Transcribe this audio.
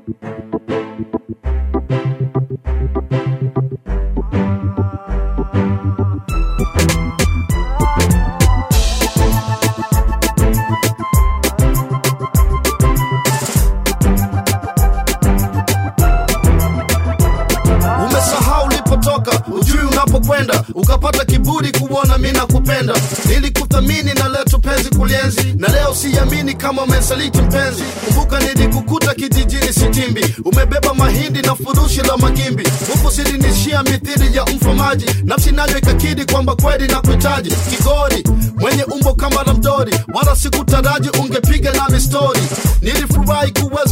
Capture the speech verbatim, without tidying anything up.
Unapokwenda ukapata kiburi kuona mimi nakupenda, nilikuthamini na leo tupenzi kulienzi, na leo siamini kama umesaliti mpenzi. Kumbuka nilikukuta kijijini Sitimbi, umebeba mahindi na furushi la magimbi, huku silinishia mithili ya mfamaji, nafsi nayo ikakidi kwamba kweli nakuhitaji. Kigori mwenye umbo kama la mdori, wala sikutaraji ungepiga nami story. Nilifurahi kuweza